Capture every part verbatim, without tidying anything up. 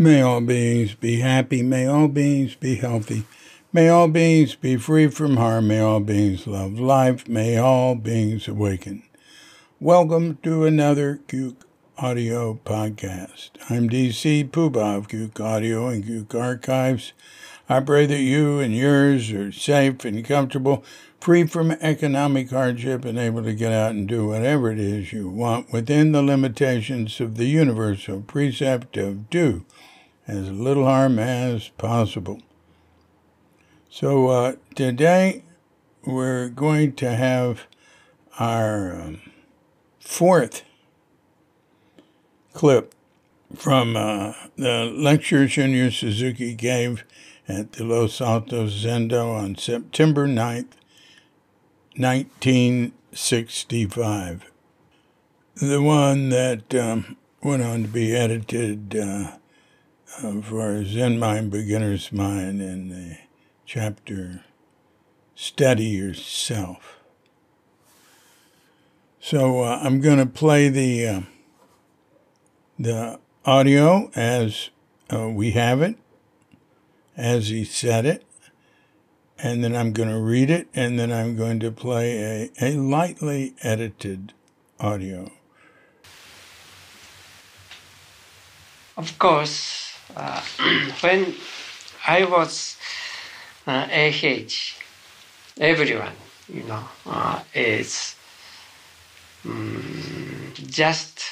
May all beings be happy. May all beings be healthy. May all beings be free from harm. May all beings love life. May all beings awaken. Welcome to another Cuke Audio podcast. I'm D C Poobah of Cuke Audio and Cuke Archives. I pray that you and yours are safe and comfortable, free from economic hardship, and able to get out and do whatever it is you want within the limitations of the universal precept of do as little harm as possible. So uh, today we're going to have our um, fourth clip from uh, the lecture Shunryu Suzuki gave at the Los Altos Zendo on September ninth, nineteen sixty-five. The one that um, went on to be edited uh, uh, for Zen Mind, Beginner's Mind in the chapter Study Yourself. So uh, I'm going to play the uh, the audio as uh, we have it, as he said it, and then I'm going to read it, and then I'm going to play a, a lightly edited audio. Of course, uh, when I was uh, A H, everyone, you know, uh, is um, just,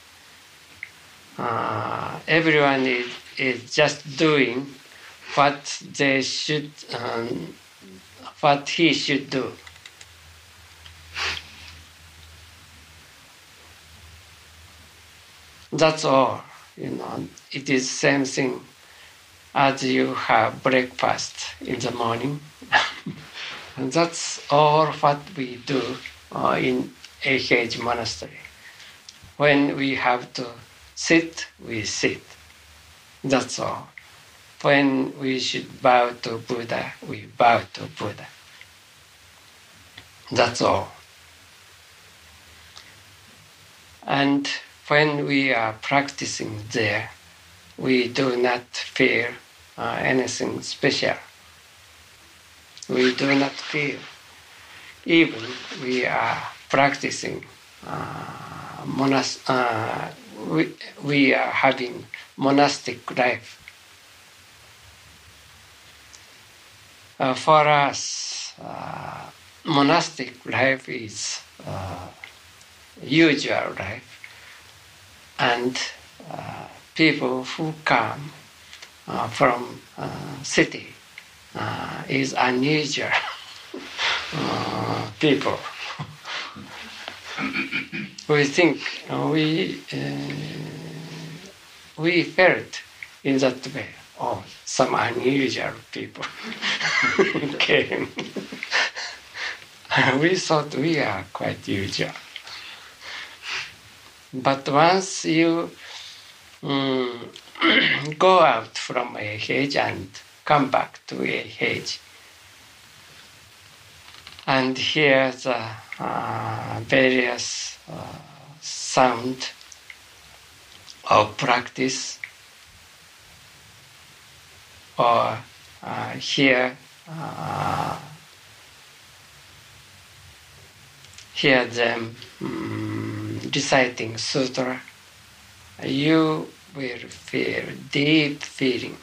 uh, everyone is, is just doing what they should, um, what he should do. That's all, you know. It is same thing as you have breakfast in the morning. And that's all what we do uh, in A H monastery. When we have to sit, we sit. That's all. When we should bow to Buddha, we bow to Buddha. That's all. And when we are practicing there, we do not fear uh, anything special. We do not fear. Even we are practicing, uh, monas- uh, we, we are having monastic life. Uh, for us, uh, monastic life is uh, usual life, and uh, people who come uh, from uh, city uh, is unusual uh, people. We think uh, we uh, we felt in that way. Oh, some unusual people came. We thought we are quite usual. But once you um, go out from A H and come back to A H and hear the uh, various uh, sound of practice, or uh, hear uh, hear them um, reciting sutra, you will feel deep feeling.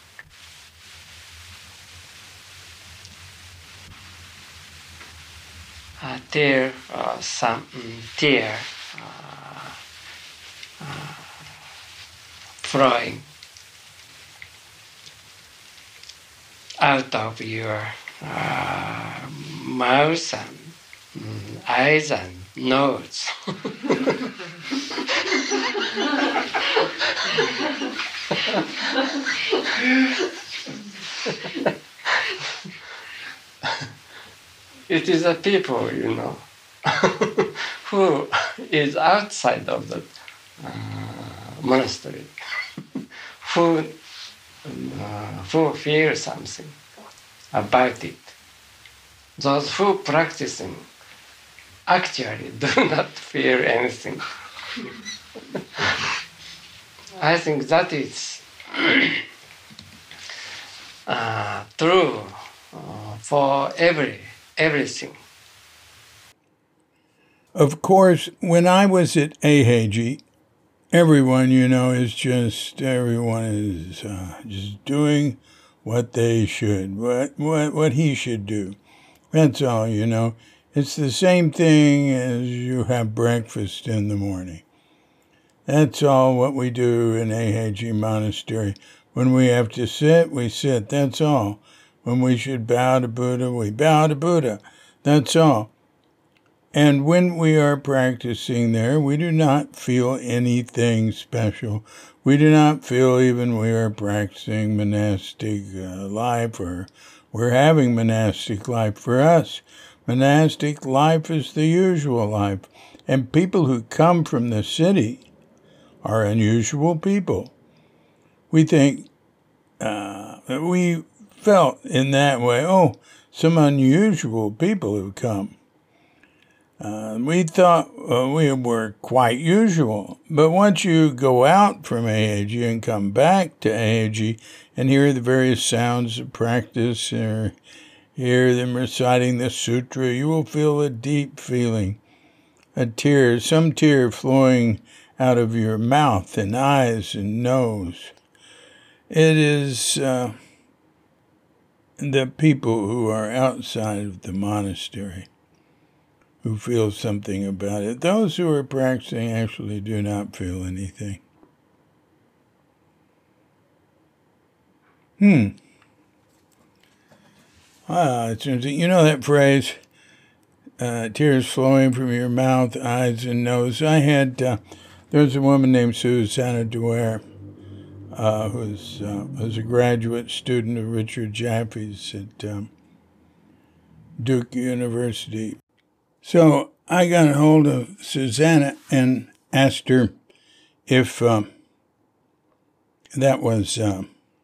Uh, tear, uh, some um, tear uh, uh, flowing out of your uh, mouth and um, eyes and nose. It is a people, you know, who is outside of the uh, monastery, who uh, who feel something about it. Those who practicing actually do not feel anything. I think that is uh, true uh, for every everything. Of course, when I was at Eiheiji, everyone, you know, is just, everyone is uh, just doing what they should, what, what, what he should do. That's all, you know. It's the same thing as you have breakfast in the morning. That's all what we do in Eiheiji Monastery. When we have to sit, we sit. That's all. When we should bow to Buddha, we bow to Buddha. That's all. And when we are practicing there, we do not feel anything special. We do not feel even we are practicing monastic uh, life, or we're having monastic life. For us, monastic life is the usual life. And people who come from the city are unusual people. We think, uh, we felt in that way, oh, some unusual people who come. Uh, we thought uh, we were quite usual. But once you go out from Eiheiji and come back to Eiheiji and hear the various sounds of practice, or hear them reciting the sutra, you will feel a deep feeling, a tear, some tear flowing out of your mouth and eyes and nose. It is uh, the people who are outside of the monastery who feel something about it. Those who are practicing actually do not feel anything. Hmm. Ah, it's interesting. You know that phrase, uh, tears flowing from your mouth, eyes, and nose? I had, uh, there was a woman named Susanna Dwyer, uh, who's, uh, was a graduate student of Richard Jaffe's at um, Duke University. So I got a hold of Susanna and asked her if um, that was uh,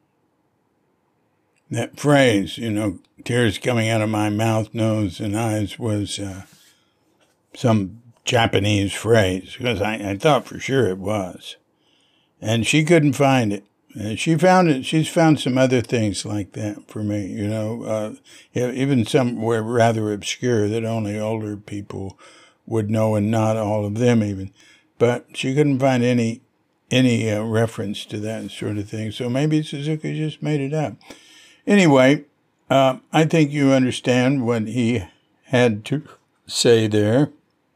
that phrase, you know, tears coming out of my mouth, nose, and eyes, was uh, some Japanese phrase, because I, I thought for sure it was. And she couldn't find it. Uh, she found it. She's found some other things like that for me, you know, uh, even some were rather obscure that only older people would know, and not all of them even. But she couldn't find any any uh, reference to that sort of thing. So maybe Suzuki just made it up. Anyway, uh, I think you understand what he had to say there.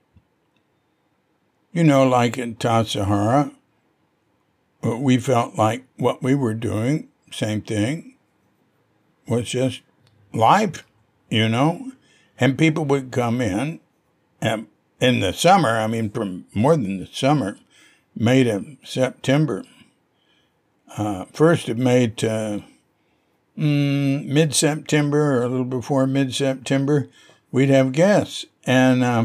You know, like in Tassajara, we felt like what we were doing, same thing, was just life, you know. And people would come in, and in the summer, I mean, from more than the summer, May to September, uh, first of May to mm, mid-September, or a little before mid-September, we'd have guests. And, uh,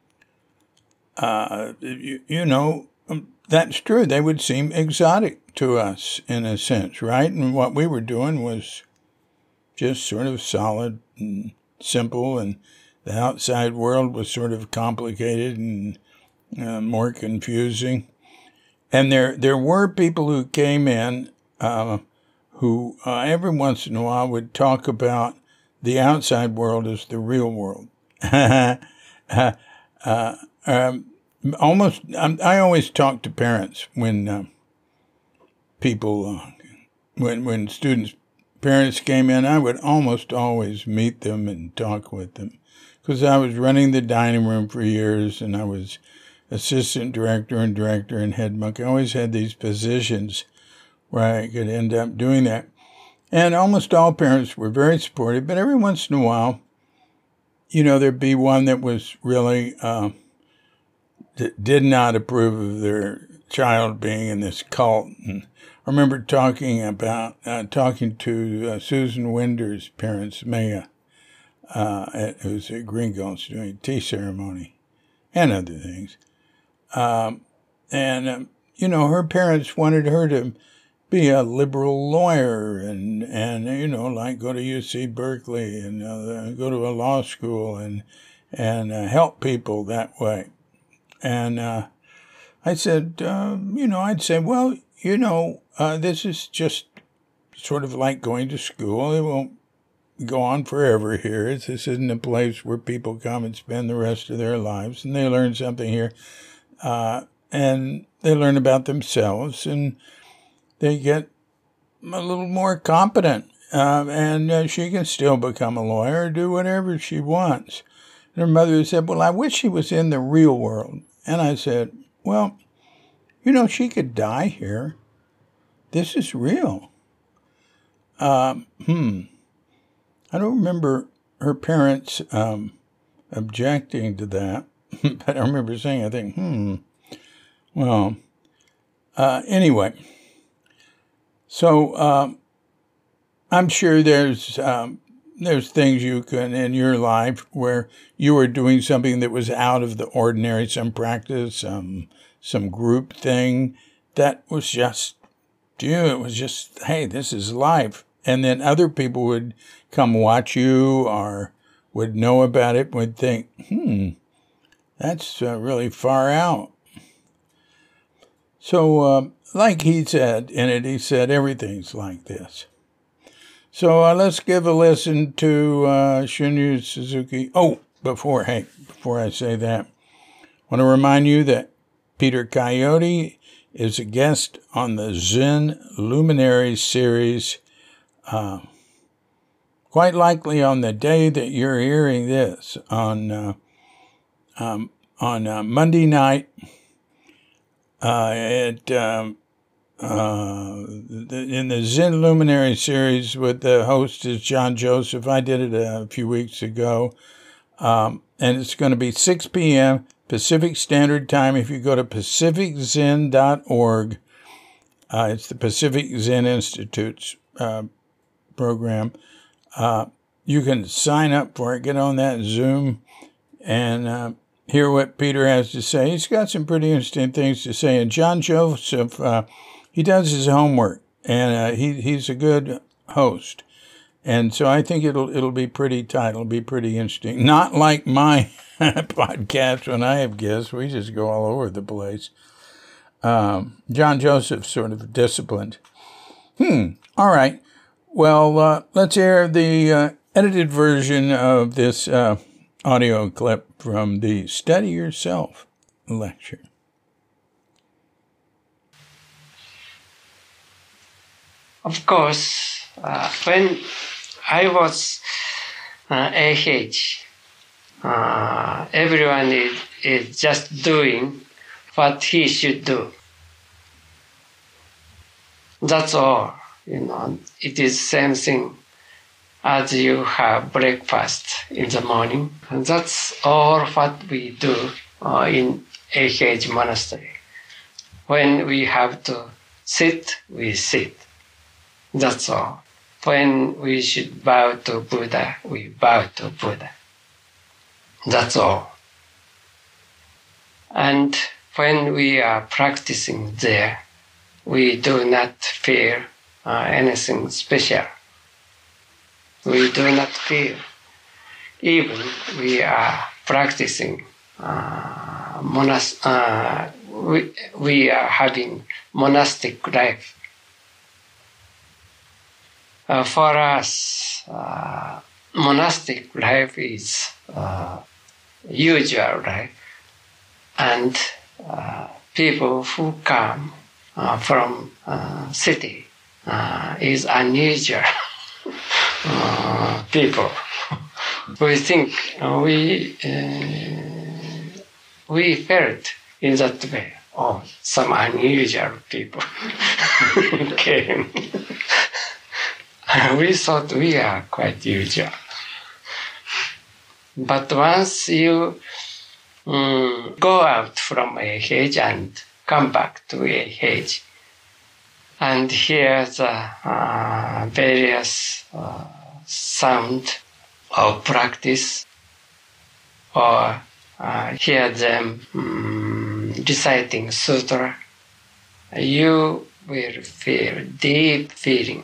uh, you, you know, that's true. They would seem exotic to us in a sense, right? And what we were doing was just sort of solid and simple, and the outside world was sort of complicated and uh, more confusing. And there there were people who came in uh, who uh, every once in a while would talk about the outside world as the real world. uh, uh, um, almost, I always talk to parents when uh, people, uh, when when students, parents came in, I would almost always meet them and talk with them, because I was running the dining room for years, and I was assistant director and director and head monk. I always had these positions where I could end up doing that. And almost all parents were very supportive, but every once in a while, you know, there'd be one that was really, uh, that did not approve of their child being in this cult. And I remember talking about, uh, talking to uh, Susan Winder's parents, Maya, uh, who's at Green Gulch doing a tea ceremony and other things. Um, and, um, you know, her parents wanted her to be a liberal lawyer and, and you know, like go to U C Berkeley and uh, go to a law school and, and uh, help people that way. And uh, I said, uh, you know, I'd say, well, you know, uh, this is just sort of like going to school. It won't go on forever here. It's, this isn't a place where people come and spend the rest of their lives, and they learn something here. Uh, and they learn about themselves, and they get a little more competent. Uh, and uh, she can still become a lawyer or do whatever she wants. And her mother said, well, I wish she was in the real world. And I said, well, you know, she could die here. This is real. Um, hmm. I don't remember her parents um, objecting to that. But I remember saying, I think, hmm. Well, uh, anyway. So, um, I'm sure there's um, there's things you can in your life where you were doing something that was out of the ordinary, some practice, some some group thing that was just you. It was just, hey, this is life, and then other people would come watch you or would know about it, would think, hmm, that's uh, really far out. So, uh, like he said in it, he said everything's like this. So uh, let's give a listen to uh, Shunryu Suzuki. Oh, before, hey, before I say that, I want to remind you that Peter Coyote is a guest on the Zen Luminaries series, uh, quite likely on the day that you're hearing this, on uh, um, on uh, Monday night uh, at... Um, Uh, the, in the Zen Luminary series with the host is John Joseph. I did it a few weeks ago. Um, and it's going to be six p.m. Pacific Standard Time. If you go to pacific zen dot org, uh, it's the Pacific Zen Institute's uh, program. Uh, you can sign up for it, get on that Zoom, and uh, hear what Peter has to say. He's got some pretty interesting things to say. And John Joseph... Uh, He does his homework, and uh, he he's a good host, and so I think it'll it'll be pretty tight. It'll be pretty interesting. Not like my podcast when I have guests; we just go all over the place. Um, John Joseph's sort of disciplined. Hmm. All right. Well, uh, let's hear the uh, edited version of this uh, audio clip from the Study Yourself lecture. Of course, uh, when I was uh, A H, uh, everyone is, is just doing what he should do. That's all, you know. It is same thing as you have breakfast in the morning. And that's all what we do uh, in A H monastery. When we have to sit, we sit. That's all. When we should bow to Buddha, we bow to Buddha. That's all. And when we are practicing there, we do not feel uh, anything special. We do not feel. Even we are practicing, uh, monas- uh, we, we are having monastic life. Uh, for us, uh, monastic life is uh, usual life, and uh, people who come uh, from uh, city uh, is unusual uh, people. We think uh, we uh, we felt in that way. Oh, some unusual people came. We thought we are quite usual. But once you um, go out from A H and come back to A H and hear the uh, various uh, sound of practice, or uh, hear them um, reciting sutra, you will feel deep feeling.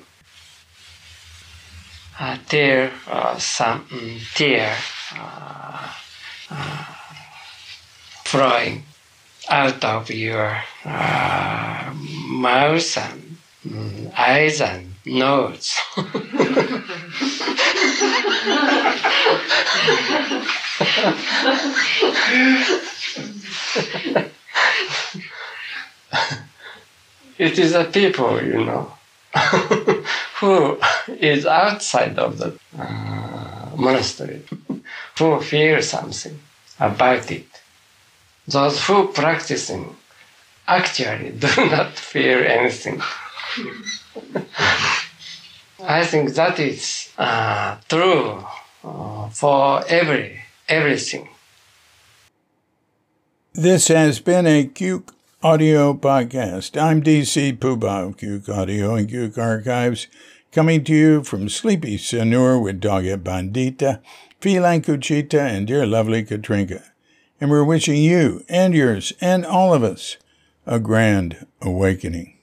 Uh, tear, uh, some um, tear uh, uh, flowing out of your uh, mouth and mm, eyes and nose. It is a people, you know, who is outside of the uh, monastery, who feel something about it. Those who practicing actually do not feel anything. I think that is uh, true uh, for every everything. This has been a Cuke Audio Podcast. I'm D C Puba of Cuke Audio and Cuke Archives, coming to you from sleepy Sanur with Dogget Bandita, Phelan Cuchita, and dear lovely Katrinka. And we're wishing you and yours and all of us a grand awakening.